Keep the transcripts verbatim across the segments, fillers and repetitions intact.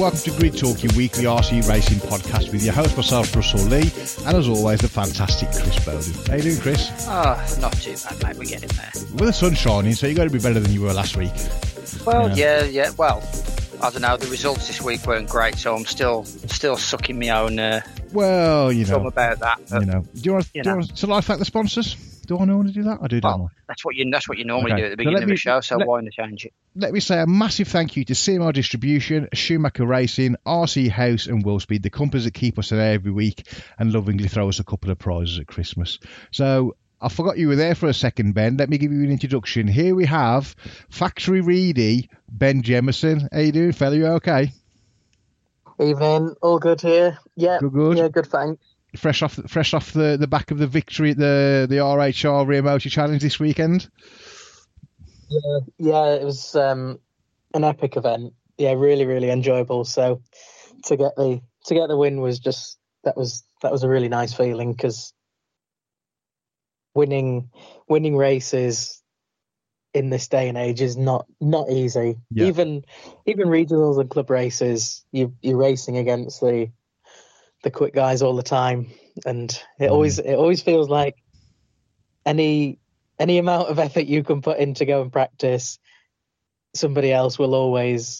welcome to Grid Talk, your weekly R C racing podcast with your host, myself, Russell Lee, and as always, the fantastic Chris Bowden. How you doing, Chris? Oh, not too bad, mate. We're getting there. Well, the sun's shining, so you've got to be better than you were last week. Well, yeah, yeah. yeah. Well, I don't know. The results this week weren't great, so I'm still still sucking my own. Uh, well, you know about that. But, you know. Do you want? You do you want to live thank the sponsors? Do I know want to do that? I do, don't well, I? That's what you. That's what you normally okay. do at the beginning so of me, the show. So let, why not change it? Let me say a massive thank you to C M R Distribution, Schumacher Racing, R C House, and Willspeed, the companies that keep us there every week and lovingly throw us a couple of prizes at Christmas. So I forgot you were there for a second, Ben. Let me give you an introduction. Here we have Factory Reedy, Ben Jemison. How you doing, fella? You okay? Evening, all good here. Yeah, good, good. Yeah, good. Thanks. Fresh off, fresh off the, the back of the victory at the the R H R Rear Motor Challenge this weekend. Yeah, yeah, it was um, an epic event. Yeah, really, really enjoyable. So to get the to get the win was just that was that was a really nice feeling because winning winning races in this day and age is not not easy. Yeah. Even even regionals and club races, you you're racing against the the quick guys all the time, and it mm. always it always feels like any any amount of effort you can put in to go and practice, somebody else will always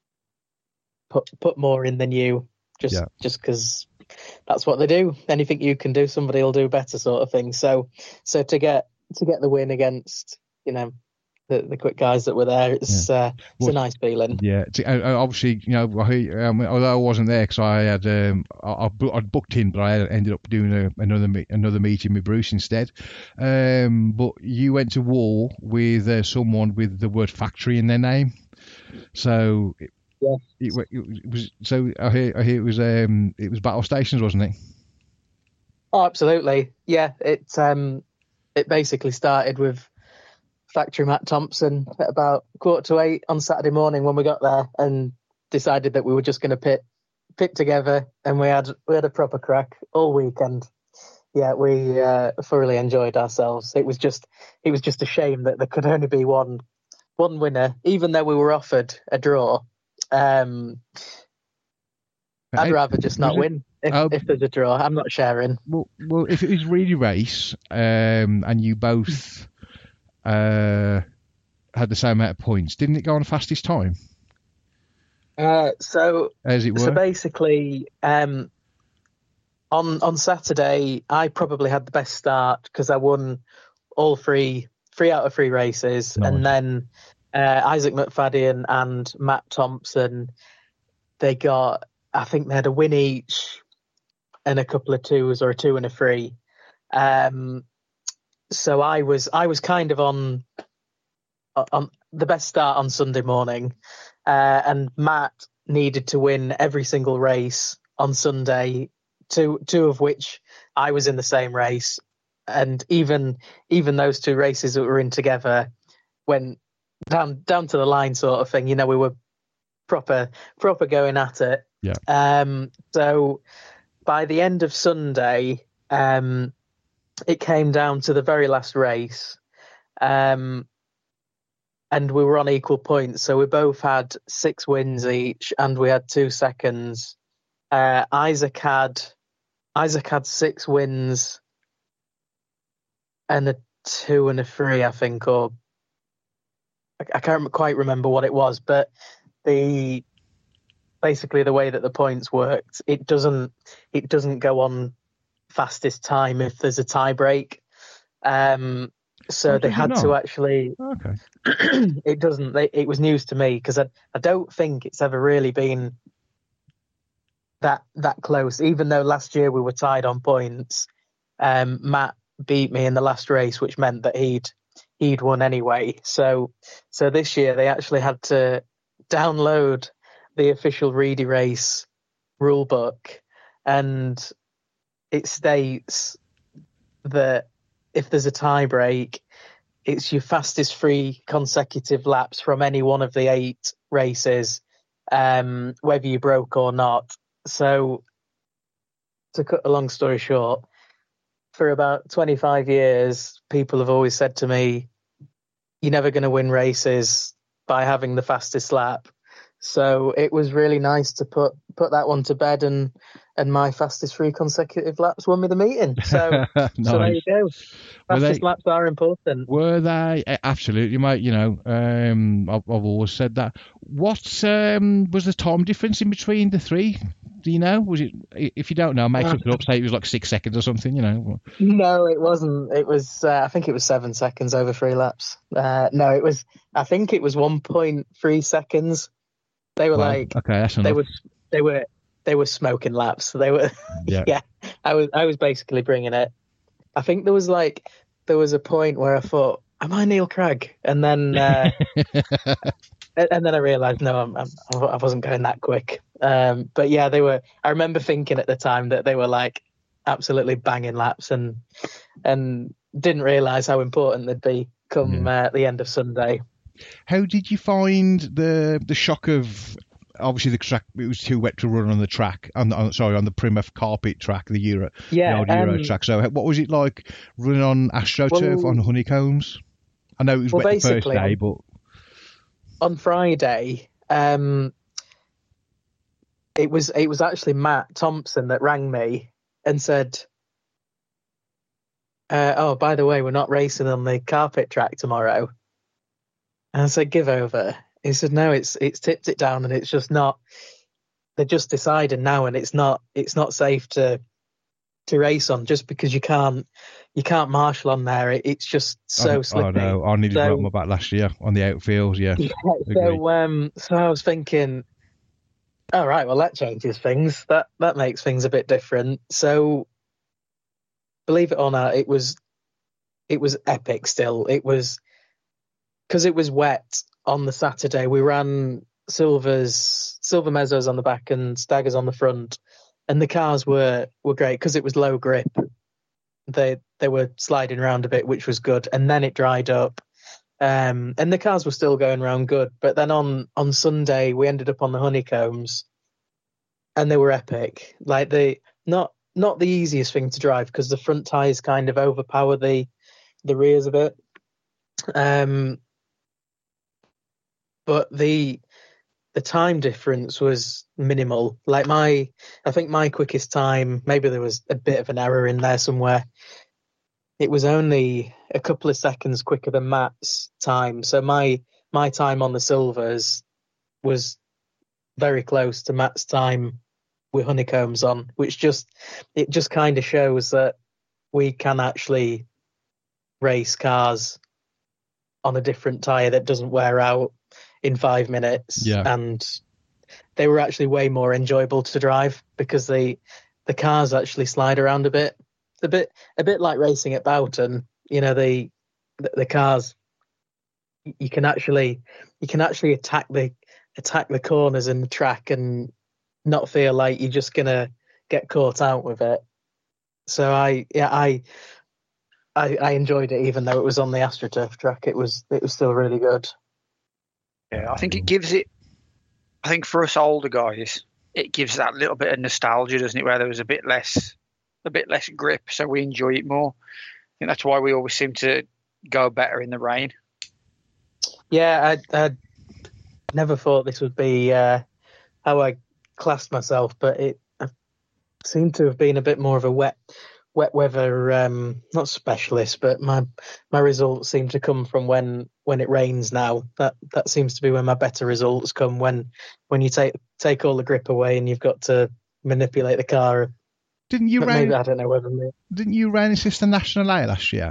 put put more in than you, just yeah. just because that's what they do. Anything you can do, somebody will do better, sort of thing. So so to get to get the win against, you know, The, the quick guys that were there, it's yeah. uh, it's well, a nice feeling. Yeah, obviously, you know, um, although I wasn't there because I had um, I, I'd booked in, but I ended up doing a, another another meeting with Bruce instead. Um, but you went to war with uh, someone with the word factory in their name, so it, yeah, it, it was. So I hear, I hear it was um, it was Battle Stations, wasn't it? Oh, absolutely. Yeah, it um, it basically started with Factory Matt Thompson at about quarter to eight on Saturday morning when we got there, and decided that we were just going to pit pit together, and we had we had a proper crack all weekend. Yeah, we uh, thoroughly enjoyed ourselves. It was just it was just a shame that there could only be one one winner, even though we were offered a draw. Um, I'd rather just not win if, um, if there's a draw. I'm not sharing. Well, well, if it was really race, um, and you both. Uh, had the same amount of points. Didn't it go on fastest time? Uh, so, As it were? so basically, um, on on Saturday, I probably had the best start because I won all three three out of three races, nice. And then uh, Isaac McFadden and Matt Thompson, they got, I think they had a win each and a couple of twos or a two and a three. Um, So I was I was kind of on on the best start on Sunday morning, uh, and Matt needed to win every single race on Sunday, two two of which I was in the same race, and even even those two races that we were in together went down down to the line, sort of thing. You know, we were proper proper going at it. Yeah. Um. So by the end of Sunday, um. it came down to the very last race, um, and we were on equal points. So we both had six wins each, and we had two seconds. Uh, Isaac had Isaac had six wins and a two and a three, I think, or I, I can't quite remember what it was. But the basically the way that the points worked, it doesn't it doesn't go on fastest time if there's a tie break, um so oh, they had to actually okay it doesn't they, it was news to me because I, I don't think it's ever really been that that close, even though last year we were tied on points. um Matt beat me in the last race, which meant that he'd he'd won anyway. So so this year they actually had to download the official Reedy Race rule book, and it states that if there's a tie break, it's your fastest three consecutive laps from any one of the eight races, um, whether you broke or not. So, to cut a long story short, for about twenty-five years, people have always said to me, you're never going to win races by having the fastest lap. So it was really nice to put put that one to bed, and and my fastest three consecutive laps won me the meeting. So, nice. So there you go. Fastest they, laps are important. Were they? Absolutely, mate. You know, um, I've, I've always said that. What um, was the time difference in between the three? Do you know? Was it? If you don't know, make something up. Say it was like six seconds or something. You know. No, it wasn't. It was. Uh, I think it was seven seconds over three laps. Uh, no, it was. I think it was one point three seconds. They were well, like. Okay, that's enough. They were. They were. They were smoking laps. They were. Yeah. yeah. I was. I was basically bringing it. I think there was like. There was a point where I thought, "Am I Neil Craig?" And then. Uh, and then I realised, no, I'm, I'm, I wasn't going that quick. Um, but yeah, they were. I remember thinking at the time that they were like absolutely banging laps, and and didn't realise how important they'd be come yeah. uh, at the end of Sunday. How did you find the the shock of obviously the track? It was too wet to run on the track. On, on sorry, on the Plymouth carpet track, the Euro, yeah, the old Euro um, track. So what was it like running on AstroTurf well, on Honeycombs? I know it was well, wet the first day, on, but on Friday, um, it was it was actually Matt Thompson that rang me and said, uh, "Oh, by the way, we're not racing on the carpet track tomorrow." And I said, "Give over." He said, "No, it's it's tipped it down, and it's just not. They're just deciding now, and it's not it's not safe to to race on just because you can't you can't marshal on there. It, it's just so oh, slippy." Oh no, I needed so, to run my back last year on the outfield. Yeah. yeah so um, so I was thinking, all right, well that changes things. That that makes things a bit different. So, believe it or not, it was it was epic. Still, it was because it was wet. On the Saturday, we ran Silver's Silver Mezzos on the back and Staggers on the front, and the cars were, were great because it was low grip. They they were sliding around a bit, which was good, and then it dried up, um, and the cars were still going around good. But then on, on Sunday, we ended up on the Honeycombs, and they were epic. Like they not not the easiest thing to drive because the front tyres kind of overpower the the rears a bit. Um, But the the time difference was minimal. Like my, I think my quickest time, maybe there was a bit of an error in there somewhere. It was only a couple of seconds quicker than Matt's time. So my my time on the Silvers was very close to Matt's time with Honeycombs on, which just it just kind of shows that we can actually race cars on a different tyre that doesn't wear out in five minutes. Yeah. And they were actually way more enjoyable to drive because they the cars actually slide around a bit. A bit a bit like racing at Boughton. You know, the the, the cars you can actually you can actually attack the attack the corners in the track and not feel like you're just gonna get caught out with it. So I yeah, I I, I enjoyed it even though it was on the AstroTurf track. It was it was still really good. Yeah, I think it gives it, I think for us older guys, it gives that little bit of nostalgia, doesn't it, where there was a bit less a bit less grip, so we enjoy it more. I think that's why we always seem to go better in the rain. Yeah, I, I never thought this would be uh, how I classed myself, but it I seemed to have been a bit more of a wet wet weather, um, not specialist, but my my results seem to come from when, when it rains now. That that seems to be when my better results come, when when you take take all the grip away and you've got to manipulate the car. Didn't you but rain? Maybe, I don't know whether. Didn't you rain assist the National A last year?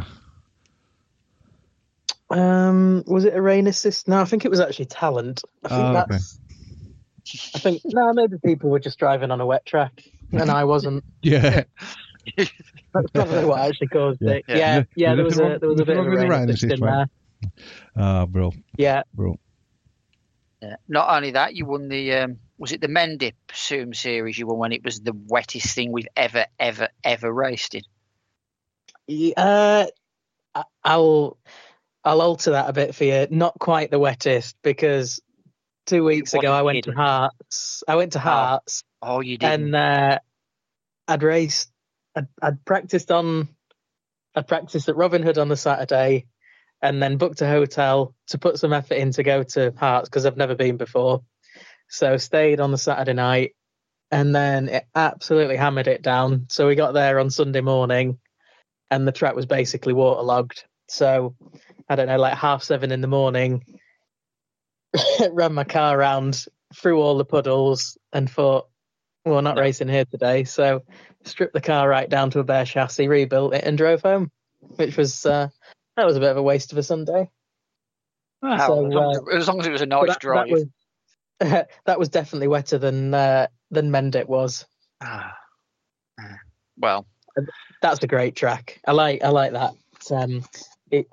Um, was it a rain assist? No, I think it was actually talent. I think oh, that's. Okay. I think no, maybe people were just driving on a wet track, and I wasn't. Yeah. That's probably what actually caused yeah. it. Yeah, yeah, yeah there was a there was a bit of a rain rain assist in there. Ah, oh, bro. Yeah, bro. Yeah. Not only that, you won the um, was it the Mendip Zoom series you won when it was the wettest thing we've ever, ever, ever raced in? Uh, I'll I'll alter that a bit for you. Not quite the wettest because two weeks ago I went kidding. to Hearts. I went to Hearts. Oh, oh you did. And uh, I'd raced. I'd, I'd practiced on. I'd practiced at Robin Hood on the Saturday, and then booked a hotel to put some effort in to go to Hearts because I've never been before. So stayed on the Saturday night, and then it absolutely hammered it down. So we got there on Sunday morning, and the track was basically waterlogged. So I don't know, like half seven in the morning, ran my car around through all the puddles and thought, well, we're not no. racing here today. So stripped the car right down to a bare chassis, rebuilt it, and drove home, which was uh, that was a bit of a waste of a Sunday. Well, so, as, long as, uh, as long as it was a nice that, drive. That was, uh, that was definitely wetter than uh, than Mendip was. Ah, well, that's a great track. I like I like that. Um, it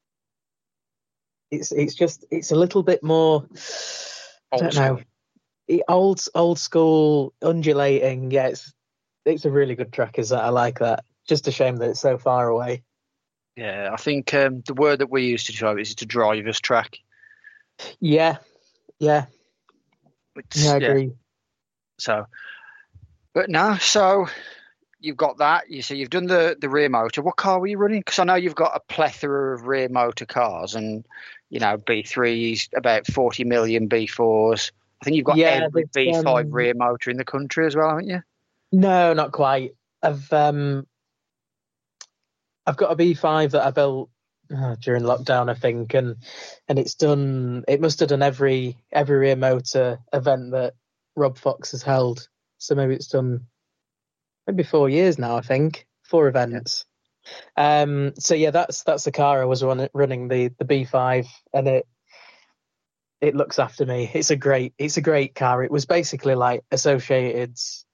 it's it's just it's a little bit more. I don't know. Old old school undulating. Yeah, it's it's a really good track. Is that I like that. Just a shame that it's so far away. Yeah, I think um, the word that we use to describe it is a driver's track. Yeah, yeah. It's, yeah, I agree. Yeah. So, but no, so you've got that. You see, you've done the, the rear motor. What car were you running? Because I know you've got a plethora of rear motor cars, and you know B threes, about forty million B fours. I think you've got yeah, every B five um, rear motor in the country as well, haven't you? No, not quite. I've um, I've got a B five that I built uh, during lockdown, I think, and and it's done. It must have done every every rear motor event that Rob Fox has held. So maybe it's done maybe four years now. I think four events. Yeah. Um. So yeah, that's that's the car I was run, running the the B five, and it it looks after me. It's a great it's a great car. It was basically like Associated's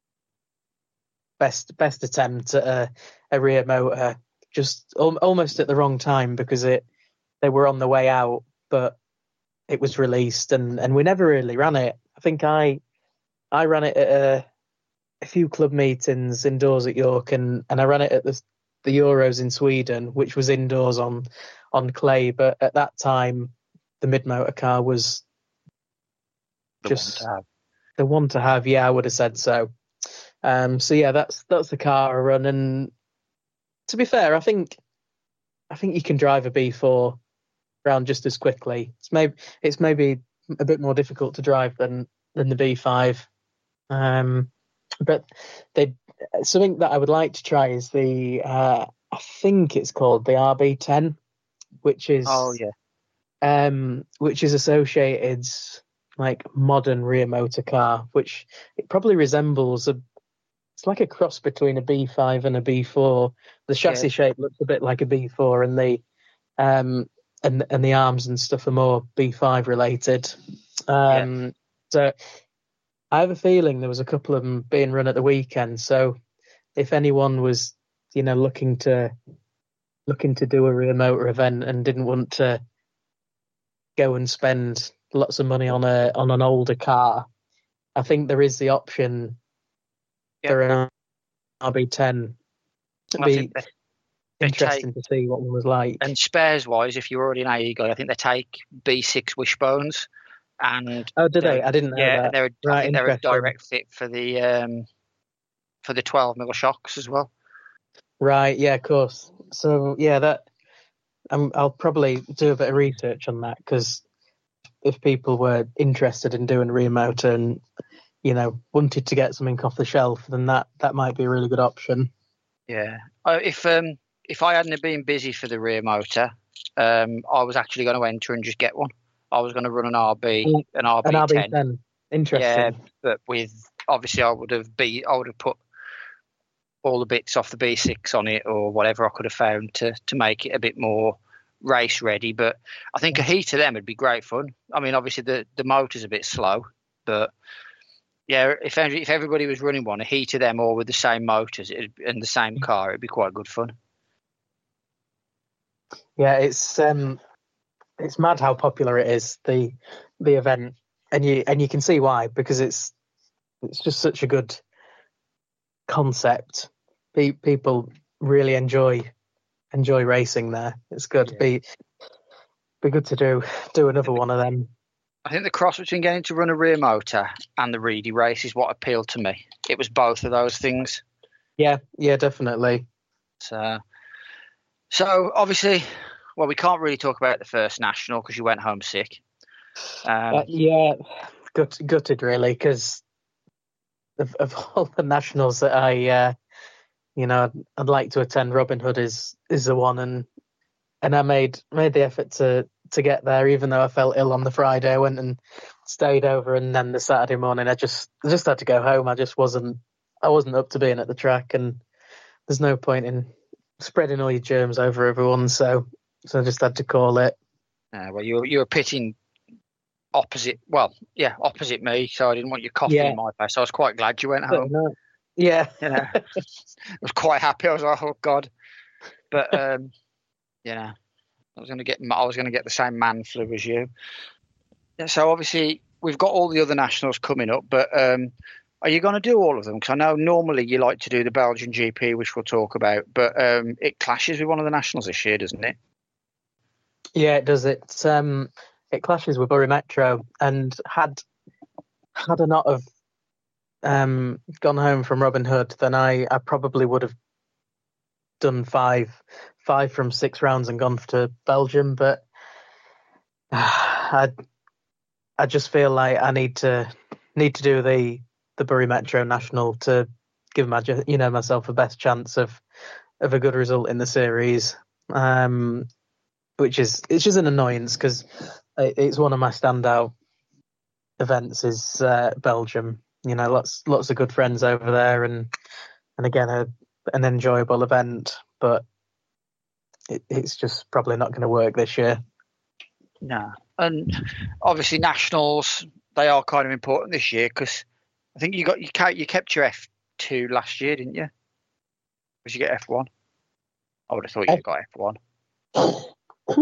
best best attempt at a, a rear motor. Just al- almost at the wrong time because it they were on the way out, but it was released and, and we never really ran it. I think I I ran it at a, a few club meetings indoors at York, and, and I ran it at the the Euros in Sweden, which was indoors on on clay. But at that time, the mid motor car was the just one the one to have. Yeah, I would have said so. Um, so yeah, that's that's the car I run, and to be fair, I think I think you can drive a B four around just as quickly. It's maybe it's maybe a bit more difficult to drive than than the B five, um, but they something that I would like to try is the uh, I think it's called the R B ten, which is oh yeah, um, which is Associated's like modern rear motor car, which it probably resembles a. It's like a cross between a B five and a B four. The chassis yeah. shape looks a bit like a B four, and the um and and the arms and stuff are more B five related. Um, yeah. So I have a feeling there was a couple of them being run at the weekend. So if anyone was, you know, looking to looking to do a rear motor event and didn't want to go and spend lots of money on a on an older car, I think there is the option. For an R B ten, it'd be they, they interesting take, to see what one was like. And spares wise, if you're already an A E guy, I think they take B six wishbones. And oh, did they? I didn't know yeah, that. They're, right, I think they're a direct fit for the um, for the twelve mil shocks as well. Right. Yeah. Of course. So yeah, that um, I'll probably do a bit of research on that, because if people were interested in doing rear motor and you know, wanted to get something off the shelf, then that, that might be a really good option. Yeah. Uh, if um if I hadn't been busy for the rear motor, um, I was actually going to enter and just get one. I was going to run an R B, an R B ten. An R B ten. Interesting. Yeah, but with obviously I would have be I would have put all the bits off the B six on it or whatever I could have found to to make it a bit more race ready. But I think a heat of them would be great fun. I mean, obviously the the motor's a bit slow, but yeah, if if everybody was running one, a heat of them all with the same motors and the same car, it'd be quite good fun. Yeah, it's um, it's mad how popular it is, the the event, and you and you can see why, because it's it's just such a good concept. Pe- people really enjoy enjoy racing there. It's good. Yeah. Be be good to do do another one of them. I think the cross between getting to run a rear motor and the Reedy race is what appealed to me. It was both of those things. Yeah, yeah, definitely. So, so obviously, well, we can't really talk about the first national because you went home sick. Um, uh, yeah, gut, gutted really, because of, of all the nationals that I, uh, you know, I'd, I'd like to attend, Robin Hood is is the one, and and I made made the effort to to get there, even though I felt ill on the Friday. I went and stayed over, and then the Saturday morning, I just I just had to go home. I just wasn't I wasn't up to being at the track, and there's no point in spreading all your germs over everyone. So so I just had to call it. Uh, well, you you were pitting opposite. Well, yeah, opposite me. So I didn't want you coughing Yeah. in my face. So I was quite glad you went home. Yeah. You know, I was quite happy. I was like, oh God. But um, you know, I was going to get I was going to get the same man flu as you. Yeah, so obviously we've got all the other nationals coming up, but um, are you going to do all of them? Because I know normally you like to do the Belgian G P, which we'll talk about, but um, it clashes with one of the nationals this year, doesn't it? Yeah, it does. It um, it clashes with Bury Metro, and had had I not have um gone home from Robin Hood, then I, I probably would have done five five from six rounds and gone to Belgium. But uh, I I just feel like I need to need to do the the Bury Metro National to give my you know myself a best chance of of a good result in the series. Um, which is it's just an annoyance because it's one of my standout events is uh, Belgium. You know, lots lots of good friends over there, and and again a, an enjoyable event, but it, it's just probably not going to work this year. No, and obviously nationals, they are kind of important this year because I think you got you kept you kept your F two last year, didn't you? Did you get F one? I would have thought you F- got F one. I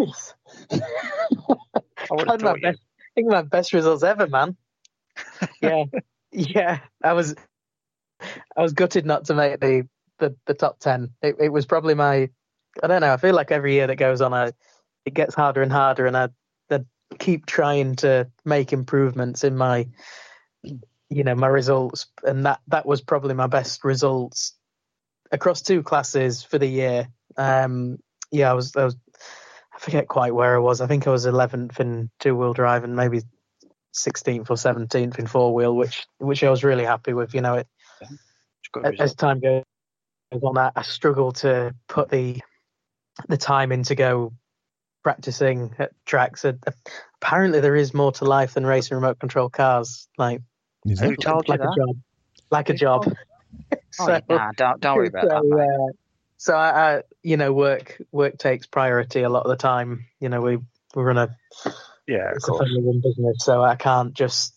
would have thought you. Best, I think my best results ever, man. Yeah, yeah. I was, I was gutted not to make the the, the top ten. It, it was probably my. I don't know. I feel like every year that goes on, I it gets harder and harder, and I, I keep trying to make improvements in my, you know, my results, and that that was probably my best results across two classes for the year. Um, yeah, I was, I was. I forget quite where I was. I think I was eleventh in two-wheel drive and maybe sixteenth or seventeenth in four-wheel, which which I was really happy with. You know, it as time goes on, I, I struggle to put the the time in to go practicing at tracks. Apparently, there is more to life than racing remote control cars. Like, who told like you a that? job, like a job. Oh, so, nah, don't don't worry about so, that. Mate. Uh, So I, I, you know, work work takes priority a lot of the time. You know, we we run a yeah, it's a family run business, so I can't just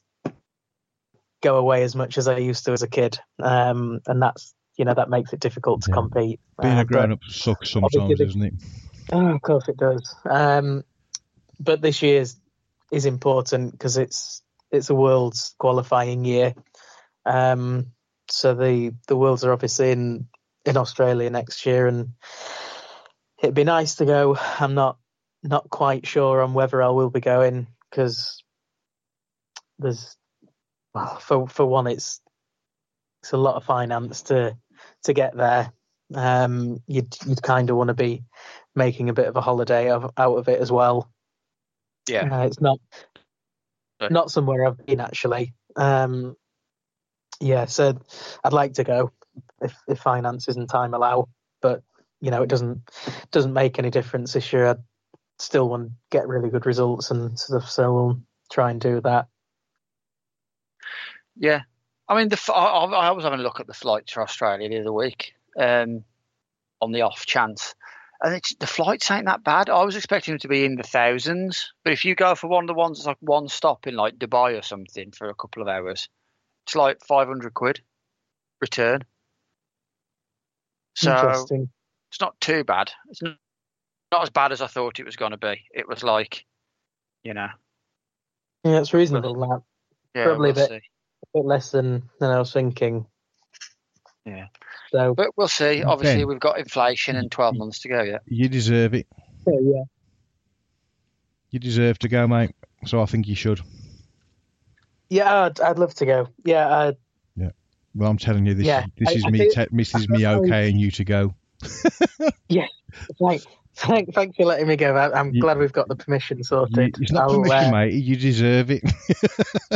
go away as much as I used to as a kid. Um, and that's you know that makes it difficult to yeah. compete. Being uh, a grown up sucks sometimes, isn't it? Oh, of course it does. Um, but this year is, is important because it's it's a Worlds qualifying year. Um, so the the Worlds are obviously in. in Australia next year, and it'd be nice to go. I'm not not quite sure on whether I will be going because there's well, for for one it's it's a lot of finance to to get there. Um, you'd you'd kind of want to be making a bit of a holiday of, out of it as well. Yeah, uh, it's not right. not somewhere I've been actually. Um, yeah, so I'd like to go. If, if finances and time allow, but you know it doesn't doesn't make any difference this year. I still want to get really good results and stuff, so we'll try and do that. Yeah, I mean, the I, I was having a look at the flights for Australia the other week, um, on the off chance, and it's, the flights ain't that bad. I was expecting them to be in the thousands, but if you go for one of the ones that's like one stop in like Dubai or something for a couple of hours, it's like five hundred quid return. So it's not too bad. It's not, not as bad as I thought it was going to be. It was like, you know. Yeah, it's reasonable. That yeah, probably we'll a, bit, a bit less than, than I was thinking. Yeah. So, but we'll see. Obviously, Ben, we've got inflation and twelve months to go yet. You deserve it. Yeah, yeah. You deserve to go, mate. So I think you should. Yeah, I'd, I'd love to go. Yeah, I'd, yeah. Well, I'm telling you, this yeah, is this I, is I me. think, Te- this is me okay, and you to go. Yeah, right. Thank, thanks for letting me go. I, I'm you, glad we've got the permission sorted. You, it's not I'll, permission, uh, mate. You deserve it.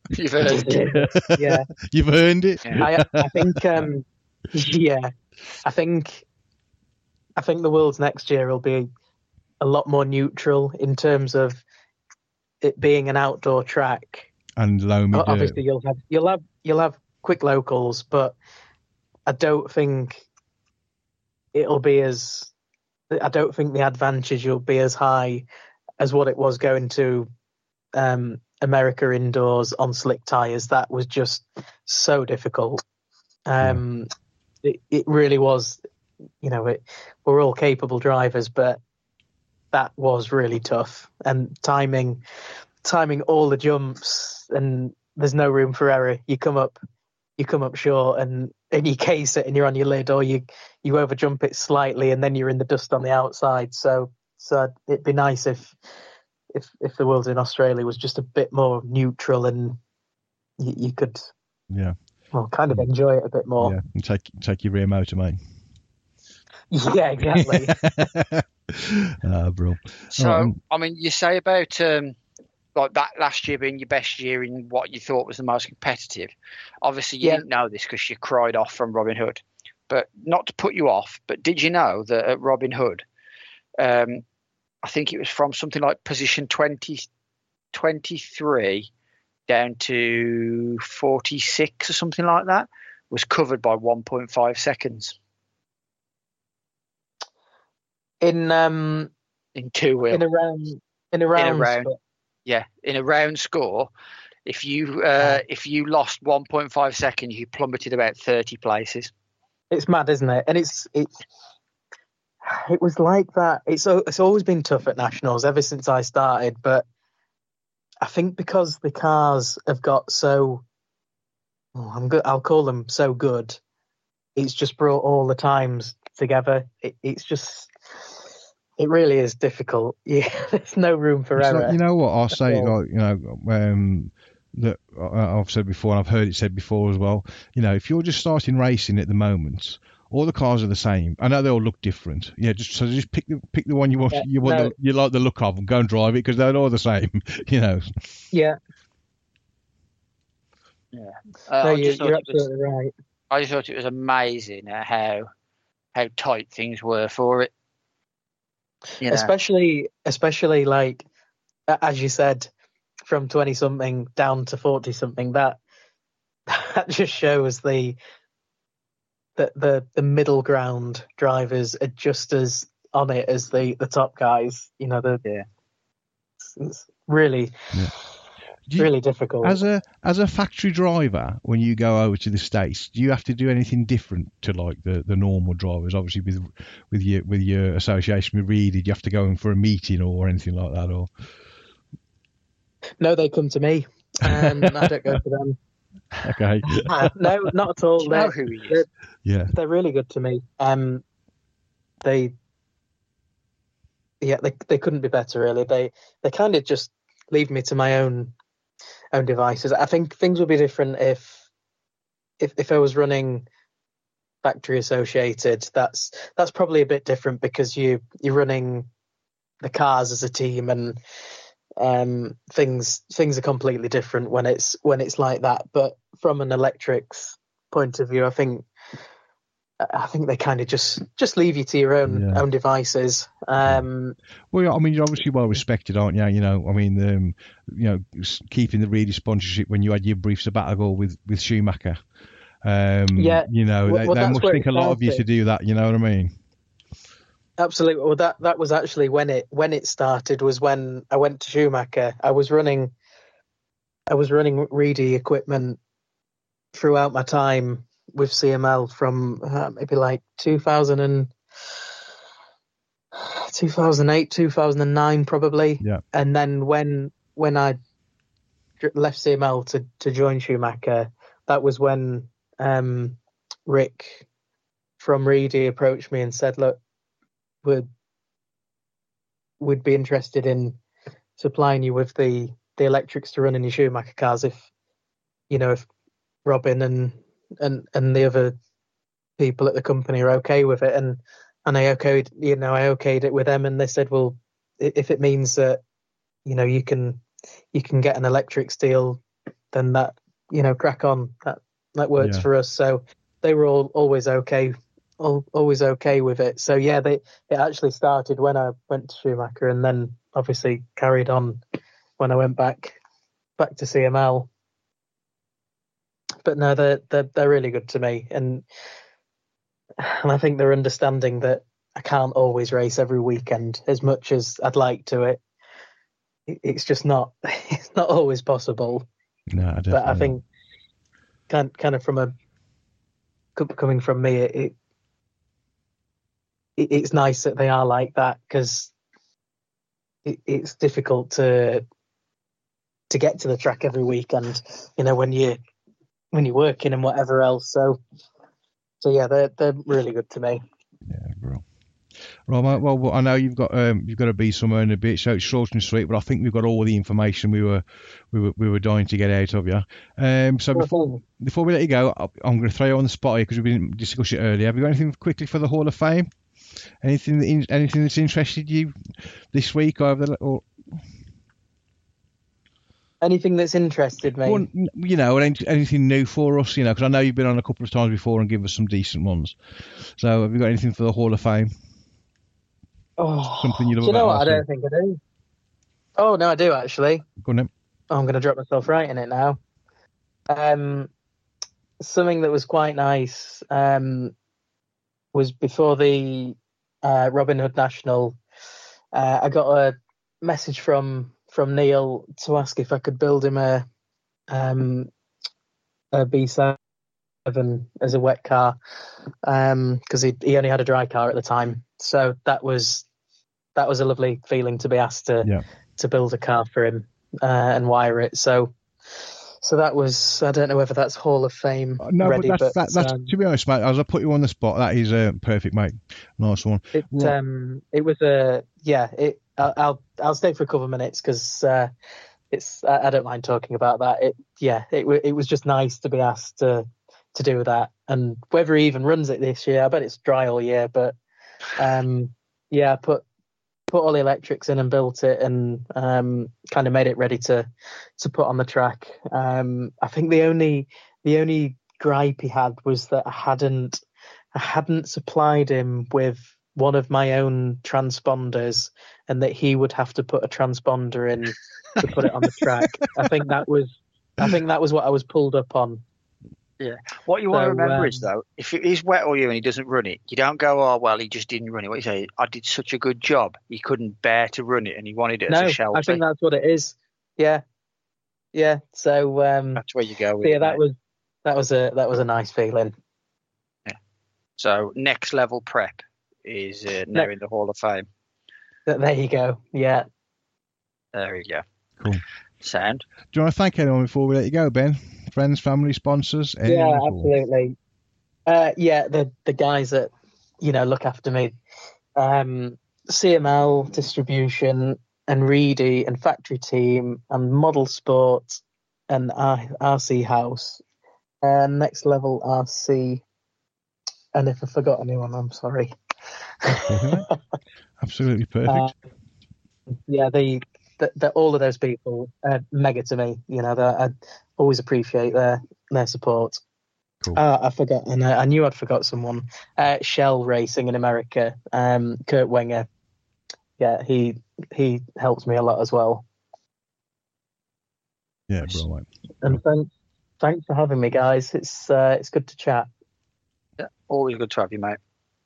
You've earned it. Yeah, you've earned it. Yeah. I, I think. Um, yeah, I think. I think the Worlds next year will be a lot more neutral in terms of it being an outdoor track. And loamy dirt. Obviously, you'll have you'll have you'll have quick locals, but I don't think it'll be as. I don't think the advantage will be as high as what it was going to um, America indoors on slick tyres. That was just so difficult. Um, yeah. it, it really was. You know, it, we're all capable drivers, but that was really tough. And timing, timing all the jumps, and there's no room for error. You come up, you come up short, and, and you case it, and you're on your lid, or you you overjump it slightly, and then you're in the dust on the outside. So, so it'd be nice if if if the Worlds in Australia was just a bit more neutral, and you, you could, yeah, well, kind of enjoy it a bit more. Yeah, and take take your rear motor, mate. Yeah, exactly. Ah, bro. So, Right, um, I mean, you say about um, like that last year being your best year in what you thought was the most competitive. Obviously, you Yeah. didn't know this because you cried off from Robin Hood. But not to put you off, but did you know that at Robin Hood, um, I think it was from something like position twenty, twenty-three down to forty-six or something like that, was covered by one point five seconds In um in two wheel. in a round in a round, round. split. Yeah, in a round score, if you uh, if you lost one point five seconds, you plummeted about thirty places. It's mad, isn't it? And it's it's it was like that. It's it's always been tough at nationals ever since I started, but I think because the cars have got so, oh, I'm good. I'll call them so good. It's just brought all the times together. It, it's just, it really is difficult. Yeah, there's no room for it's error. like, you know what I'll say, all. like, you know, um, that I- I've said before, and I've heard it said before as well. You know, if you're just starting racing at the moment, all the cars are the same. I know they all look different. Yeah, just so just pick the pick the one you want, Yeah, you want, no. the, you like the look of, and go and drive it because they're all the same. You know. Yeah, Yeah, uh, no, I you, just thought you're it was, absolutely right. I just thought it was amazing uh, how how tight things were for it. You know, Especially, especially like a- as you said, from twenty something down to forty something. That that just shows the the the, the middle ground drivers are just as on it as the, the top guys. You know, the Yeah. it's, it's really Yeah. Do you- really difficult. As a as a factory driver, when you go over to the States, do you have to do anything different to like the, the normal drivers? Obviously, with with your with your association with Reedy, do you have to go in for a meeting or anything like that? Or No, they come to me. Um, I don't go to them. okay, Uh, no, not at all. Do you know They're, who he is? they're, yeah, they're really good to me. Um, they, yeah, they they couldn't be better. Really, they they kind of just leave me to my own own devices. I think things would be different if if if I was running factory associated. That's that's probably a bit different because you you're running the cars as a team, and um, things things are completely different when it's when it's like that. But from an electrics point of view, I think I think they kind of just just leave you to your own Yeah. own devices. Um, well, I mean, you're obviously well respected, aren't you? You know, I mean, um, you know, s- keeping the Reedy sponsorship when you had your brief sabbatical with with Schumacher. Um, Yeah. you know, Well- they, well, they that's must where think it a lot of you to started. do that. You know what I mean? Absolutely. Well, that that was actually when it when it started. Was when I went to Schumacher. I was running, I was running Reedy equipment throughout my time with C M L from uh, maybe like two thousand and two thousand eight, two thousand nine, probably. Yeah. And then when when I dr- left C M L to to join Schumacher, that was when um, Rick from Reedy approached me and said, "Look, would would be interested in supplying you with the the electrics to run in your Schumacher cars if you know if Robin and and and the other people at the company are okay with it." And and I okayed you know I okayed it with them, and they said, well, i- if it means that you know you can you can get an electrics deal then that, you know, crack on. That that works Yeah. for us. So they were all always okay, all, always okay with it. So yeah, they it actually started when I went to Schumacher, and then obviously carried on when I went back back to C M L. But no, they're they're they're really good to me, and and I think they're understanding that I can't always race every weekend as much as I'd like to. It it's just not it's not always possible. No, definitely. But I think kind kind of from a coming from me, it, it it's nice that they are like that, because it, it's difficult to to get to the track every weekend, you know, when you when you're working and whatever else. So so yeah, they're they're really good to me. Yeah, bro. Right, mate. Well, well, I know you've got um, you've got to be somewhere in a bit, so it's short and sweet. But I think we've got all the information we were we were we were dying to get out of you. Um, so before before we let you go, I'm going to throw you on the spot here because we didn't discuss it earlier. Have you got anything quickly for the Hall of Fame? Anything that in, anything that's interested you this week or over the or anything that's interested me? Well, you know, anything new for us? You know, because I know you've been on a couple of times before and give us some decent ones. So have you got anything for the Hall of Fame? Oh, something you love do you know about what? I don't think I do. Oh no, I do actually. Go on then. Oh, I'm going to drop myself right in it now. Um, something that was quite nice um, was before the uh, Robin Hood National. Uh, I got a message from from Neil to ask if I could build him a um, a B seven as a wet car, because um, he he only had a dry car at the time. So that was that was a lovely feeling to be asked to yeah. to build a car for him uh, and wire it. So so that was, I don't know whether that's Hall of Fame no, ready, but that's, but that, that's um, to be honest, mate. As I put you on the spot, that is uh, perfect, mate. Nice one. It Right. um it was a yeah. It I'll I'll, I'll stay for a couple of minutes because uh, it's I, I don't mind talking about that. It yeah. It it was just nice to be asked to to do that, and whether he even runs it this year, I bet it's dry all year. But um yeah, I put put all the electrics in and built it, and um kind of made it ready to to put on the track. Um I think the only the only gripe he had was that I hadn't I hadn't supplied him with one of my own transponders, and that he would have to put a transponder in to put it on the track. I think that was I think that was what I was pulled up on. Yeah. What you So, want to remember um, is, though, if it is wet all year and he doesn't run it, you don't go, oh, well, he just didn't run it. What you say, I did such a good job. He couldn't bear to run it and he wanted it no, as a shelter. I think that's what it is. Yeah. Yeah. So um That's where you go with so yeah, it, that mate. was that was a that was a nice feeling. So next level prep is uh, now Ne- in the Hall of Fame. There you go. Yeah. There we go. Cool. Sound. Do you want to thank anyone before we let you go, Ben? Friends, family, sponsors? Yeah, anyone at all? absolutely. Uh, yeah, the the guys that you know look after me, um, C M L Distribution and Reedy and Factory Team and Model Sport and R- RC House, uh, Next Level R C. And if I forgot anyone, I'm sorry. Perfect. Absolutely perfect. Uh, yeah, the, the, the all of those people are mega to me. You know, I always appreciate their their support. Cool. Uh, I forgot, and I, I knew I'd forgot someone. Uh, Shell Racing in America, um, Kurt Wenger. Yeah, he he helps me a lot as well. Yeah, bro, mate. And thanks thanks for having me, guys. It's uh, it's good to chat. Yeah, always good to have you, mate.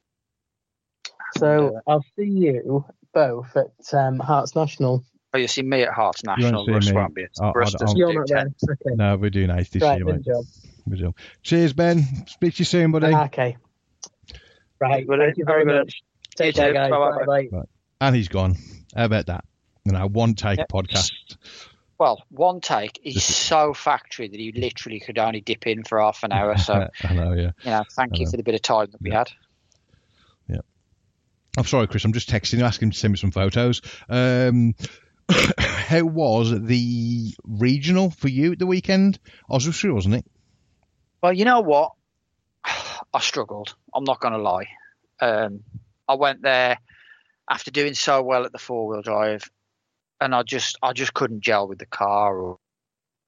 So And, uh, I'll see you both at um, Hearts National. oh, you see me at Hearts National. see Russ me? won't be. I- Russ I- doesn't You're do not there. ten. Okay. No, we're doing eight this Right, year, good mate. job. We do. Cheers, Ben. Speak to you soon, buddy. Ah, okay. Right. Good, Thank you very very good. much. Take You care, too. guys. Bye-bye. Bye bye. And he's gone. How about that? You know, one take Yep. podcast. Well, one take is so factory that you literally could only dip in for half an hour. So, I know, yeah. you know, thank I you know. for the bit of time that we Yeah. had. I'm sorry, Chris. I'm just texting you, asking him to send me some photos. Um, how was the regional for you at the weekend? Oswestry, wasn't it? Well, you know what? I struggled. I'm not going to lie. Um, I went there after doing so well at the four-wheel drive, and I just, I just couldn't gel with the car, or,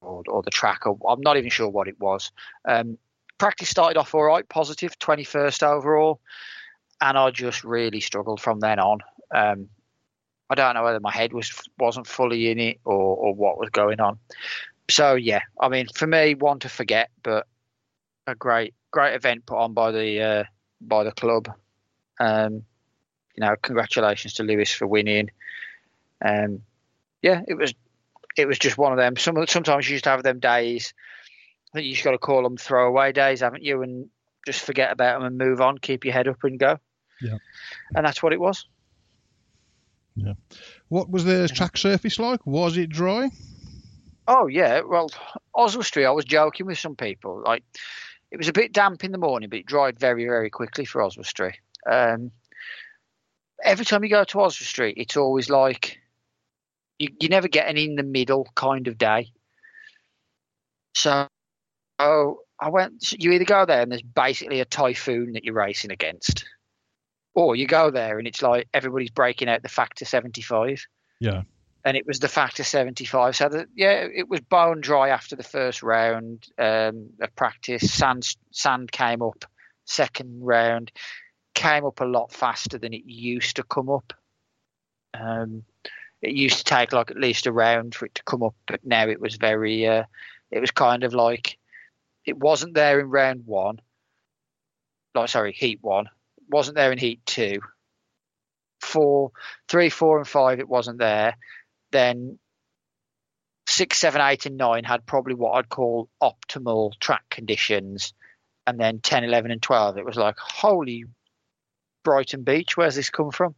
or, or the track, or I'm not even sure what it was. Um, practice started off all right, positive, twenty-first overall, and I just really struggled from then on. Um, I don't know whether my head was wasn't fully in it or, or what was going on. So yeah, I mean, for me, one to forget, but a great great event put on by the uh, by the club. Um, you know, congratulations to Lewis for winning. Um, yeah, it was it was just one of them. Some sometimes you just have them days. I think you just got to call them throwaway days, haven't you? And just forget about them and move on. Keep your head up and go. Yeah, and that's what it was. Yeah. What was the track surface like? Was it dry? Oh yeah, well, Oswestry, I was joking with some people. Like, it was a bit damp in the morning, but it dried very, very quickly for Oswestry. Um, every time you go to Oswestry, it's always like you, you never get an in the middle kind of day. So, oh, I went. You either go there and there's basically a typhoon that you're racing against, or you go there and it's like everybody's breaking out the Factor seventy-five. Yeah. And it was the Factor seventy-five. So, that, yeah, it was bone dry after the first round um, of practice. Sand, sand came up second round, came up a lot faster than it used to come up. Um, it used to take like at least a round for it to come up, but now it was very, uh, it was kind of like, it wasn't there in round one. Like, sorry, heat one. Wasn't there in heat two. Four, three, four, and five, it wasn't there. Then six, seven, eight, and nine had probably what I'd call optimal track conditions. And then ten, eleven, and twelve, it was like, holy Brighton Beach, where's this come from?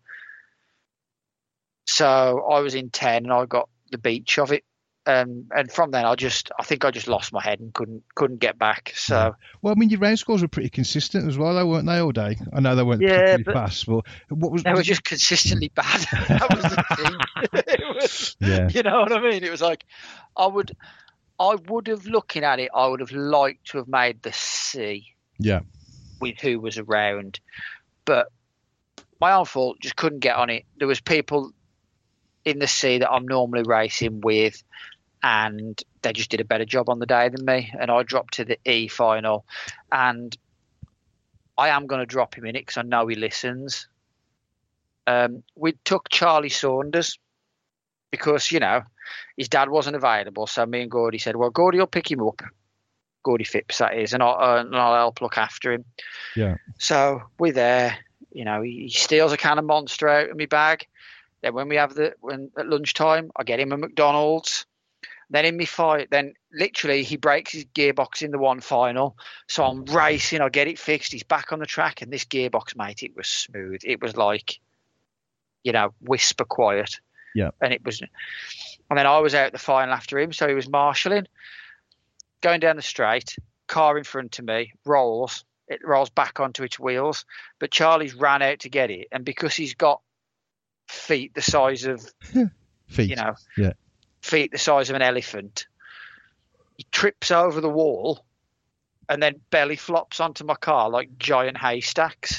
So I was in ten and I got the beach of it. Um, and from then, I just, I think I just lost my head and couldn't, couldn't get back. So, well, I mean, your round scores were pretty consistent as well, though, weren't they, all day? I know they weren't yeah, particularly but fast, but what was? They was were it... just consistently bad. That was the thing. It was, yeah. You know what I mean? It was like, I would, I would have looking at it. I would have liked to have made the C. Yeah. With who was around, but my own fault. Just couldn't get on it. There was people in the C that I'm normally racing with, and they just did a better job on the day than me, and I dropped to the E final. And I am going to drop him in it because I know he listens. Um, we took Charlie Saunders because, you know, his dad wasn't available, so me and Gordy said, well, Gordy will pick him up. Gordy Phipps, that is, and I'll, uh, and I'll help look after him. Yeah. So we're there. You know, he, he steals a can of Monster out of my bag. Then when we have the when at lunchtime, I get him a McDonald's. Then in me fight, then literally he breaks his gearbox in the one final. So I'm racing, I get it fixed. He's back on the track, and this gearbox, mate, it was smooth. It was like, you know, whisper quiet. Yeah. And it was, and then I was out the final after him, so he was marshalling, going down the straight. Car in front of me rolls. It rolls back onto its wheels, but Charlie's ran out to get it, and because he's got feet the size of, feet, you know, yeah. feet the size of an elephant, he trips over the wall and then belly flops onto my car like giant haystacks.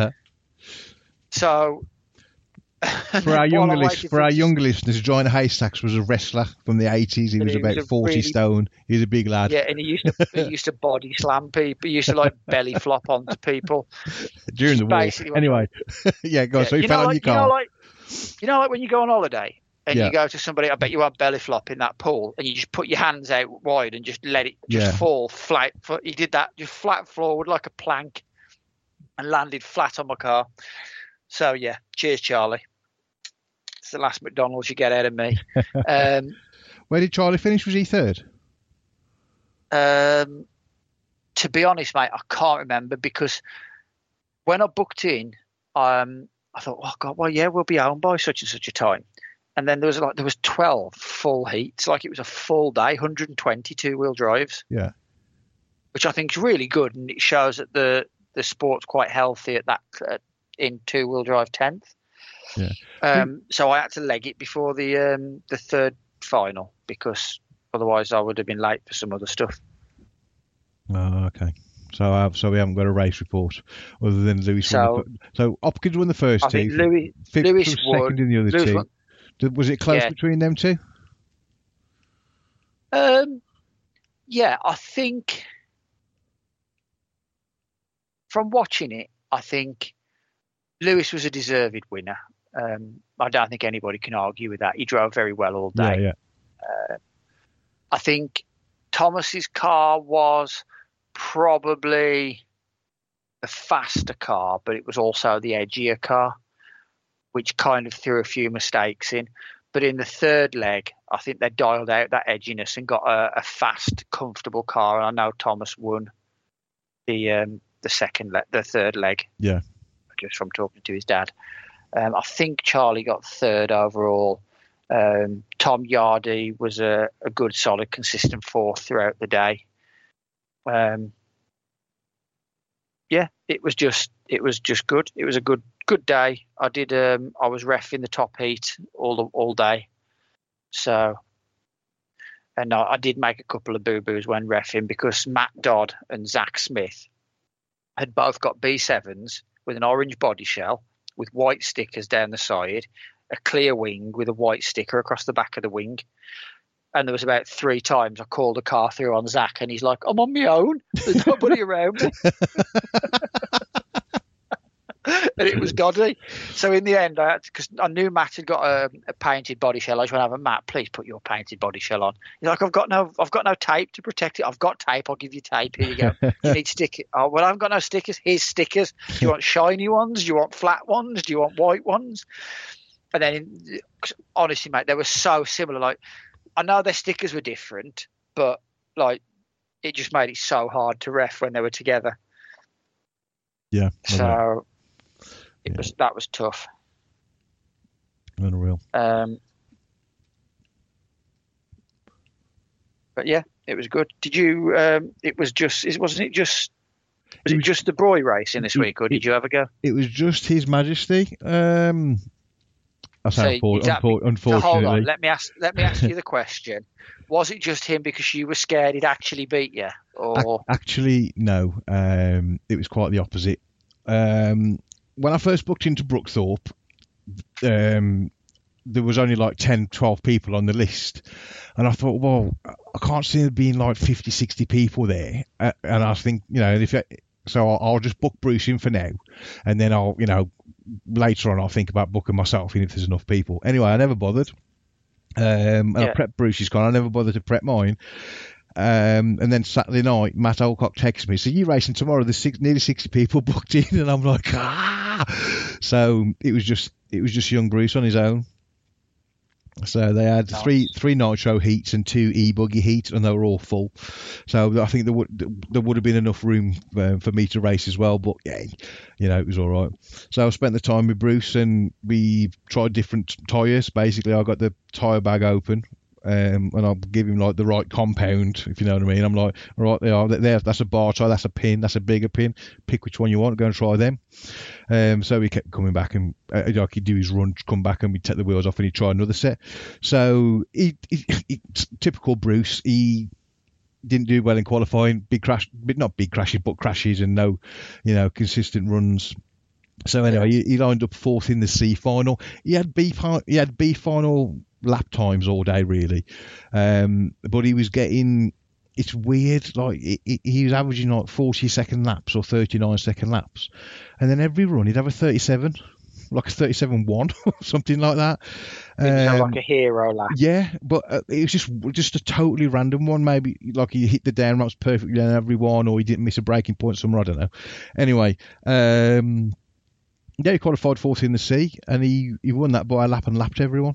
So for our younger list, for our younger listeners, Giant Haystacks was a wrestler from the eighties. He was he about was forty really, stone. He was a big lad. Yeah, and he used to he used to body slam people. He used to like belly flop onto people during the war. Anyway, yeah, go on. Yeah, So he you fell know, on like, your car. You know, like you know, like when you go on holiday and yeah. you go to somebody, I bet you have belly flop in that pool, and you just put your hands out wide and just let it just yeah. fall flat. He did that, just flat forward like a plank, and landed flat on my car. So yeah, cheers, Charlie. It's the last McDonald's you get out of me. Um, Where did Charlie finish? Was he third? Um, to be honest, mate, I can't remember because when I booked in, um, I thought, oh God, well, yeah, we'll be home by such and such a time. And then there was like there was twelve full heats, like it was a full day, one hundred twenty two-wheel drives. Yeah, which I think is really good, and it shows that the the sport's quite healthy at that uh, in two-wheel drive tenth. Yeah. Um, so I had to leg it before the um, the third final because otherwise I would have been late for some other stuff. Oh, okay. So uh, so we haven't got a race report other than Lewis. So, won the, so Hopkins won the first I two. think Lewis, Phipps Lewis was won, second in the other Lewis two. Won. Was it close yeah. between them two? Um, Yeah, I think from watching it, I think Lewis was a deserved winner. Um, I don't think anybody can argue with that. He drove very well all day. Yeah, yeah. Uh, I think Thomas's car was probably the faster car, but it was also the edgier car, which kind of threw a few mistakes in. But in the third leg, I think they dialed out that edginess and got a, a fast, comfortable car. And I know Thomas won the um, the second leg, the third leg. Yeah. Just from talking to his dad. Um, I think Charlie got third overall. Um, Tom Yardy was a, a good, solid, consistent fourth throughout the day. Um, yeah, it was just it was just good. It was a good good day. I did. Um, I was reffing the top heat all the, all day. So, and I, I did make a couple of boo boos when reffing because Matt Dodd and Zach Smith had both got B sevens with an orange body shell with white stickers down the side, a clear wing with a white sticker across the back of the wing. And there was about three times I called a car through on Zach and he's like, I'm on my own. There's nobody around me. And it was godly. So in the end, I had to, because I knew Matt had got a, a painted body shell. I just went over, Matt, please put your painted body shell on. He's like, I've got no, I've got no tape to protect it. I've got tape. I'll give you tape. Here you go. You need stickers. Oh, well, I haven't got no stickers. Here's stickers. Do you want shiny ones? Do you want flat ones? Do you want white ones? And then, honestly, mate, they were so similar. Like, I know their stickers were different, but like, it just made it so hard to ref when they were together. Yeah. So. It Yeah. was that was tough. Unreal. Um, but yeah, it was good. Did you? Um, it was just. Wasn't it just? Was it, it was, just the Broy racing this week, or did it, you ever go? It was just His Majesty. Um, I say so unfor- exactly, unfor- unfortunately. So hold on. Let me ask. Let me ask you the question. Was it just him because you were scared he'd actually beat you, or actually no? Um, it was quite the opposite. Um. When I first booked into Brookthorpe, um, there was only like ten, twelve people on the list. And I thought, well, I can't see there being like fifty, sixty people there. Uh, and I think, you know, if I, so I'll, I'll just book Bruce in for now. And then I'll, you know, later on I'll think about booking myself in if there's enough people. Anyway, I never bothered. Um, and yeah. I prepped Bruce's car. I never bothered to prep mine. Um, and then Saturday night, Matt Alcock texts me, so you racing tomorrow? There's six, nearly sixty people booked in, and I'm like, ah. So it was just, it was just young Bruce on his own. So they had nice. three three nitro heats and two e-buggy heats, and they were all full. So I think there would there would have been enough room um, for me to race as well. But yeah, you know, it was all right. So I spent the time with Bruce, and we tried different tyres. Basically, I got the tyre bag open. Um, and I'll give him like the right compound, if you know what I mean. I'm like, all right, they are there. That's a bar tire, that's a pin, that's a bigger pin. Pick which one you want. Go and try them. Um, so he kept coming back, and uh, like he'd do his run, come back, and we'd take the wheels off, and he'd try another set. So he, he, he typical Bruce. He didn't do well in qualifying. Big crash, but not big crashes, but crashes, and no, you know, consistent runs. So anyway, yeah. he, he lined up fourth in the C final. He had B, he had B final. lap times all day really, um, but he was getting, it's weird, like he, he was averaging like forty second laps or thirty-nine second laps, and then every run he'd have a thirty-seven, like a thirty-seven one or something like that. Um, like a hero lap. Yeah, but uh, it was just just a totally random one. Maybe like he hit the down ramps perfectly on every one, or he didn't miss a braking point somewhere, I don't know. Anyway, um, yeah, he qualified fourth in the C, and he, he won that by a lap and lapped everyone.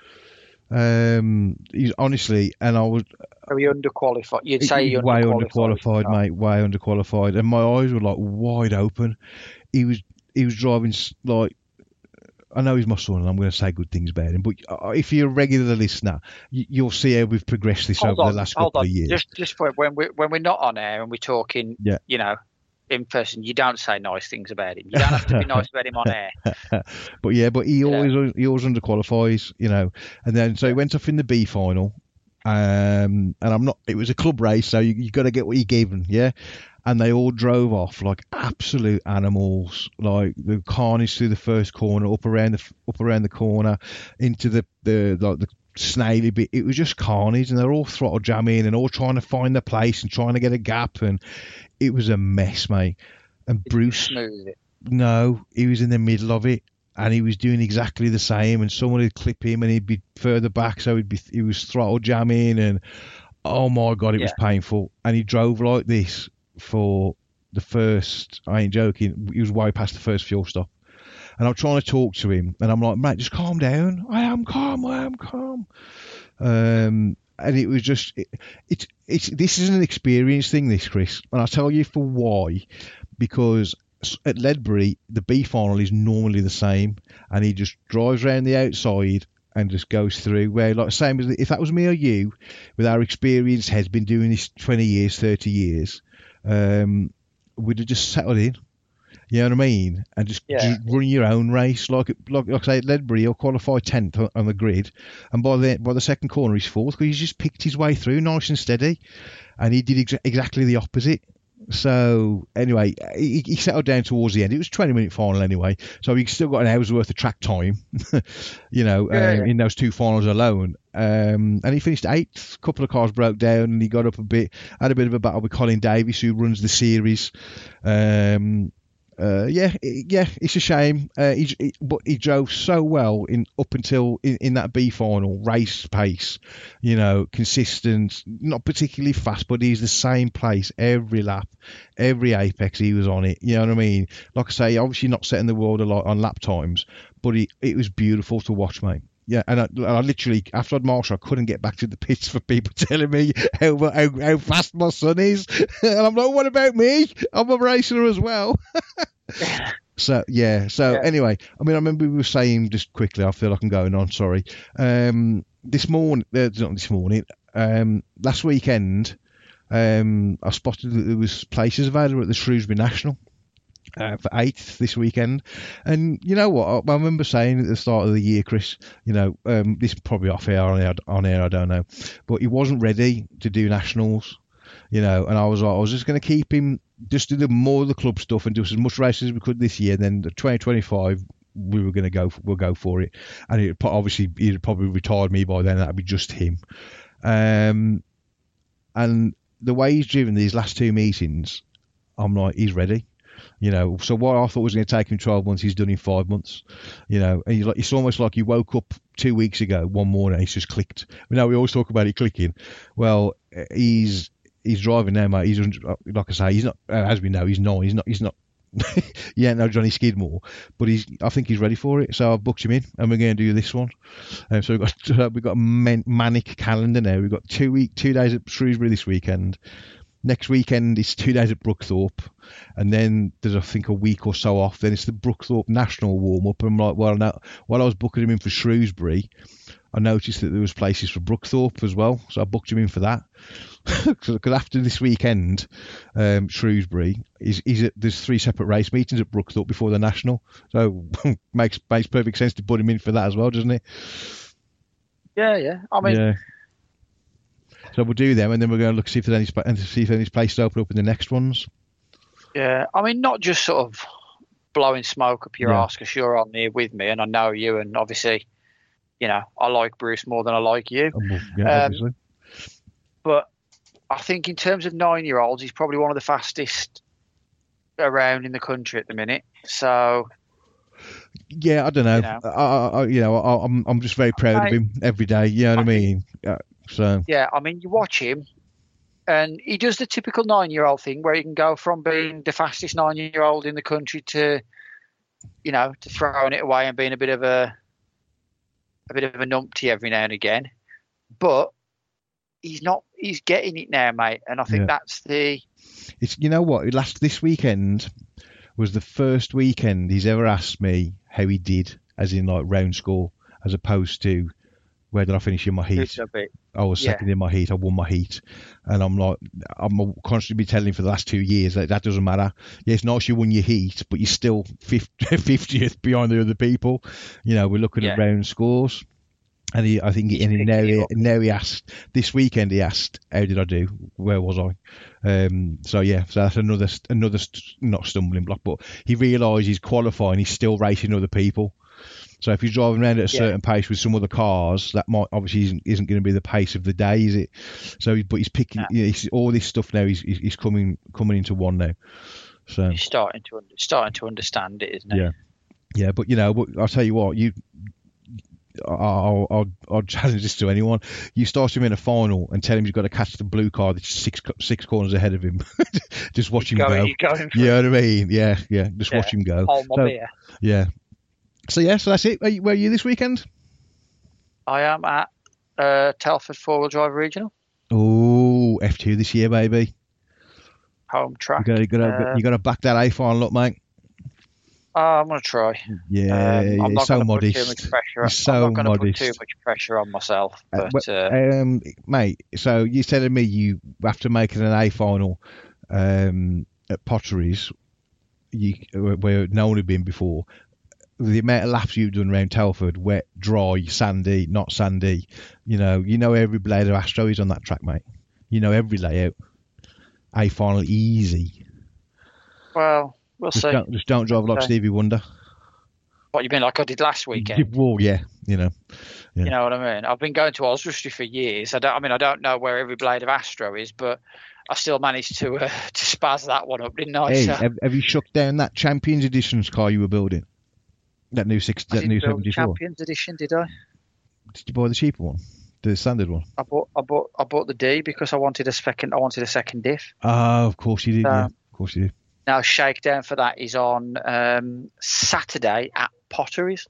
Um, he's honestly, and I was. Are you underqualified? You'd say you're way underqualified, underqualified, mate. Way underqualified, and my eyes were like wide open. He was, he was driving like. I know he's my son, and I'm going to say good things about him. But if you're a regular listener, you'll see how we've progressed this hold over on, the last hold couple on. of years. Just, just for when we when we're not on air and we're talking, yeah. you know. In person, you don't say nice things about him. You don't have to be nice about him on air. But yeah, but he you always know. he always underqualifies, you know. And then so he went off in the B final, um, and I'm not. It was a club race, so you you got to get what you're given, yeah. And they all drove off like absolute animals, like the carnage through the first corner, up around the up around the corner, into the the like the snaily bit. It was just carnage, and they're all throttle jamming and all trying to find their place and trying to get a gap, and it was a mess, mate. And Did Bruce, smooth it? No, he was in the middle of it, and he was doing exactly the same. And someone would clip him, and he'd be further back, so he'd be he was throttle jamming, and oh my god, it yeah. was painful. And he drove like this for the first. I ain't joking. He was way past the first fuel stop. And I'm trying to talk to him, and I'm like, mate, just calm down. I am calm. I am calm. Um, and it was just, it, it's, it's, this is an experience thing, this, Chris. And I'll tell you for why. Because at Ledbury, the B final is normally the same, and he just drives around the outside and just goes through. Where, like, same as if that was me or you, with our experienced heads, been doing this twenty years, thirty years, um, we'd have just settled in. You know what I mean? And just, yeah. just run your own race. Like, like, like I say, at Ledbury, he'll qualify tenth on, on the grid. And by the by the second corner, he's fourth because he's just picked his way through nice and steady. And he did ex- exactly the opposite. So, anyway, he, he settled down towards the end. It was a twenty-minute final anyway. So, he still got an hour's worth of track time, you know, yeah, uh, yeah. in those two finals alone. Um, and he finished eighth. A couple of cars broke down, and he got up a bit, had a bit of a battle with Colin Davis, who runs the series. Um... Uh, yeah, yeah, it's a shame. Uh, he, he, but he drove so well in up until in, in that B final, race pace, you know, consistent, not particularly fast, but he's the same place every lap, every apex he was on it. You know what I mean? Like I say, obviously not setting the world alight on lap times, but he, it was beautiful to watch, mate. Yeah, and I, I literally, after I'd marked, I couldn't get back to the pits for people telling me how how, how fast my son is. And I'm like, what about me? I'm a racer as well. So, yeah. So, yeah. Anyway, I mean, I remember we were saying, just quickly, I feel like I'm going on, sorry. Um, this morning, uh, not this morning, um, last weekend, um, I spotted that there was places available at the Shrewsbury National. Uh, for eighth this weekend, and you know what? I, I remember saying at the start of the year, Chris. You know, um, this is probably off air on air, on air. I don't know, but he wasn't ready to do nationals. You know, and I was like, I was just going to keep him, just do the more of the club stuff and do as much races as we could this year. And then the twenty twenty-five, we were going to go, we'll go for it. And it obviously he'd probably retired me by then. That'd be just him. Um, and the way he's driven these last two meetings, I'm like, he's ready. You know, so what I thought was going to take him twelve months, he's done in five months. You know, and like, it's almost like he woke up two weeks ago, one morning, and he's just clicked. We know we always talk about it clicking. Well, he's he's driving now, mate. He's like I say, he's not, as we know, he's not. He's not. He's not. Yeah, no, Johnny Skidmore, but he's. I think he's ready for it. So I've booked him in, and we're going to do this one. Um, so we've got uh, we've got a man, manic calendar now. We've got two week, two days at Shrewsbury this weekend. Next weekend is two days at Brookthorpe, and then there's I think a week or so off. Then it's the Brookthorpe National warm up. And I'm like, well, now while I was booking him in for Shrewsbury, I noticed that there was places for Brookthorpe as well, so I booked him in for that. Because after this weekend, um, Shrewsbury is is at, there's three separate race meetings at Brookthorpe before the National, so makes makes perfect sense to put him in for that as well, doesn't it? Yeah, yeah. I mean. Yeah. So we'll do them, and then we're going to look see if there's any and see if any places open up in the next ones. Yeah, I mean, not just sort of blowing smoke up your yeah. arse because you're on there with me, and I know you, and obviously, you know, I like Bruce more than I like you. Um, yeah, obviously. Um, but I think in terms of nine-year-olds, he's probably one of the fastest around in the country at the minute. So. Yeah, I don't know. You know, I, I, you know I, I'm I'm just very proud I, of him every day. You know what I, I mean? Yeah. So yeah, I mean, you watch him, and he does the typical nine-year-old thing where he can go from being the fastest nine-year-old in the country to, you know, to throwing it away and being a bit of a, a bit of a numpty every now and again. But he's not. He's getting it now, mate, and I think yeah. that's the. It's you know what? Last this weekend was the first weekend he's ever asked me how he did, as in like round score, as opposed to. Where did I finish in my heat? I was second yeah. in my heat. I won my heat. And I'm like, I'm constantly telling him for the last two years that that doesn't matter. Yeah, it's nice you won your heat, but you're still fiftieth behind the other people. You know, we're looking yeah. at round scores. And he, I think he, and he, now, he, now he asked, this weekend he asked, how did I do? Where was I? Um, so, yeah, so that's another, another not stumbling block, but he realised he's qualifying. He's still racing other people. So if you're driving around at a Yeah. certain pace with some other cars, that might obviously isn't, isn't going to be the pace of the day, is it? So, but he's picking No. you know, he's, all this stuff now. He's, he's coming coming into one now. So He's starting to starting to understand it, isn't he? yeah, yeah. But you know, but I'll tell you what, you. I'll, I'll, I'll challenge this to anyone. You start him in a final and tell him you've got to catch the blue car that's six six corners ahead of him. Just watch He's him going, go. he's going for You know what I mean? Yeah, yeah. Just Yeah. watch him go. Hold my So, beer. yeah. So yeah, so that's it. Are you, where are you this weekend? I am at uh, Telford Four Wheel Drive Regional Oh, F two this year, baby. home You track. got to, you got to, Uh, you got to back that A final up, mate. oh, I'm gonna try. Yeah, Um, I'm you're not so going to put too modest. much pressure. You're I'm so not going to put modest. too much pressure on myself. Uh, But uh, Um, mate, so you're telling me you after making an A final um, at Potteries, you where no one had been before, the amount of laps you've done around Telford, wet, dry, sandy, not sandy, you know, you know every blade of Astro is on that track, mate. You know every layout. A final easy. well, we'll Just see. don't, just don't drive like Okay. Stevie Wonder. What you mean, like I did last weekend? Well, yeah, you know. Yeah. You know what I mean? I've been going to Oswestry for years. I don't. I mean, I don't know where every blade of Astro is, but I still managed to uh, to spaz that one up, didn't I? Hey, So, have, have you shook down that Champions Editions car you were building? That new six, I that new didn't build the seventy-four. Champions Edition, did I? Did you buy the cheaper one, the standard one? I bought. I bought. I bought the D because I wanted a second. I wanted a second diff. Oh, of course you did. Um, yeah, of course you did. Now, shakedown for that is on um, Saturday at Potteries,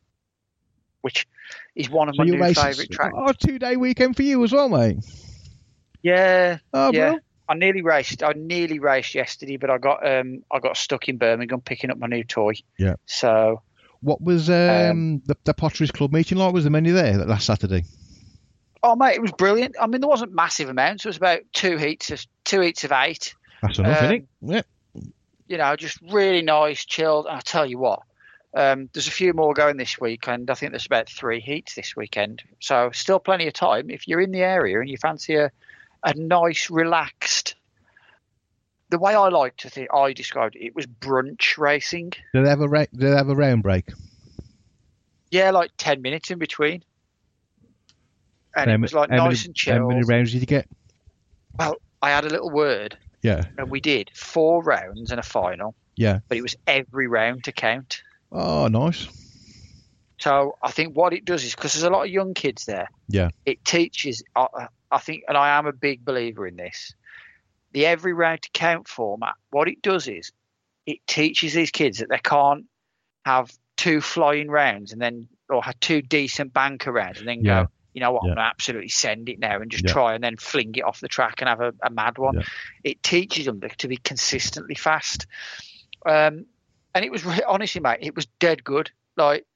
which is one of So my your new race favourite is tracks. oh, two day weekend for you as well, mate. Yeah, Oh, yeah. bro. I nearly raced. I nearly raced yesterday, but I got um I got stuck in Birmingham picking up my new toy. Yeah. So What was um, Um, the, the Potteries Club meeting like? Was the menu there that last Saturday? oh mate, it was brilliant. I mean, there wasn't massive amounts. It was about two heats of two heats of eight. That's enough, Um, isn't it? Yeah. You know, just really nice, chilled. And I tell you what, um, there's a few more going this week, and I think there's about three heats this weekend. So still plenty of time if you're in the area and you fancy a a nice, relaxed. The way I like to think, I described it, it was brunch racing. Did they have a ra- did they have a round break? Yeah, like ten minutes in between. And How it ma- was like how nice many, and chill. How many rounds did you get? Well, I had a little word, Yeah, and we did four rounds and a final, yeah. but it was every round to count. Oh, nice. So I think what it does is, because there's a lot of young kids there, Yeah, it teaches, I, I think, and I am a big believer in this, the every round to count format, what it does is it teaches these kids that they can't have two flying rounds and then, or have two decent banker rounds and then Yeah. go, you know what, Yeah. I'm going to absolutely send it now and just Yeah. try and then fling it off the track and have a, a mad one. Yeah. It teaches them to be consistently fast. Um, and it was, re- honestly, mate, it was dead good. Like,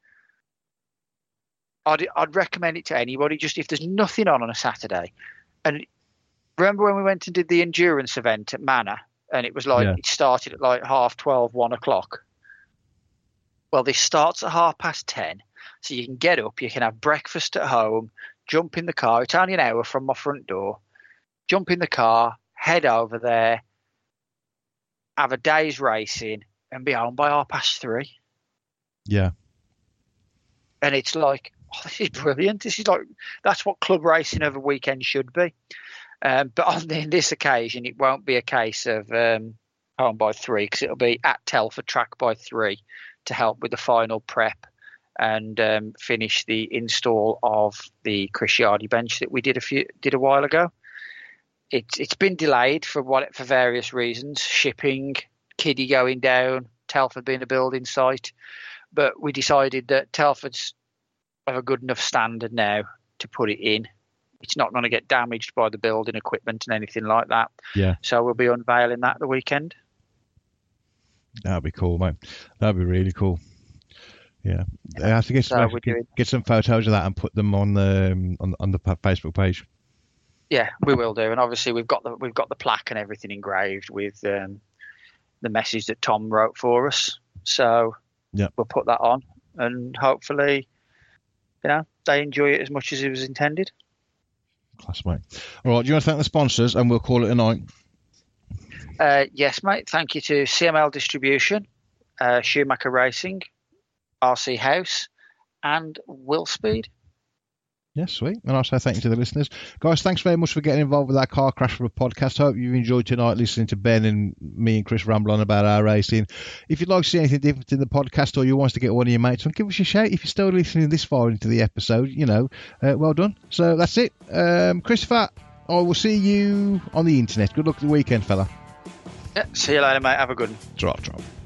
I'd, I'd recommend it to anybody, just if there's nothing on on a Saturday. And remember when we went and did the endurance event at Manor, and it was like, Yeah. it started at like half twelve, one o'clock. Well, this starts at half past ten, so you can get up, you can have breakfast at home, jump in the car. It's only an hour from my front door. Jump in the car, head over there, have a day's racing, and be home by half past three. yeah. And it's like, oh, this is brilliant. This is like, that's what club racing over weekend should be. Um, but on the, this occasion, it won't be a case of um, home by three, because it'll be at Telford track by three to help with the final prep and um, finish the install of the Chris Yardy bench that we did a few did a while ago. It's it's been delayed for what for various reasons, shipping, kiddie going down, Telford being a building site. But we decided that Telford's of a good enough standard now to put it in. It's not going to get damaged by the building equipment and anything like that. Yeah. So we'll be unveiling that the weekend. That'd be cool, mate. That'd be really cool. Yeah, I have to get So some we're get, doing- get some photos of that and put them on the um, on, on the pa- Facebook page. Yeah, we will do. And obviously we've got the we've got the plaque and everything engraved with um, the message that Tom wrote for us. So Yeah. we'll put that on, and hopefully, you know, they enjoy it as much as it was intended. Class, mate. All right, do you want to thank the sponsors and we'll call it a night? Uh, yes, mate. Thank you to C M L Distribution, uh, Schumacher Racing, R C House, and Willspeed. Yes, sweet. And also thank you to the listeners. Guys, thanks very much for getting involved with our Car Crash for a podcast. Hope you enjoyed tonight listening to Ben and me and Chris ramble on about our racing. If you'd like to see anything different in the podcast, or you want us to get one of your mates on, give us a shout. If you're still listening this far into the episode, you know, uh, well done. So that's it. Um, Christopher, I will see you on the internet. Good luck at the weekend, fella. Yeah, see you later, mate. Have a good one. Drop, drop.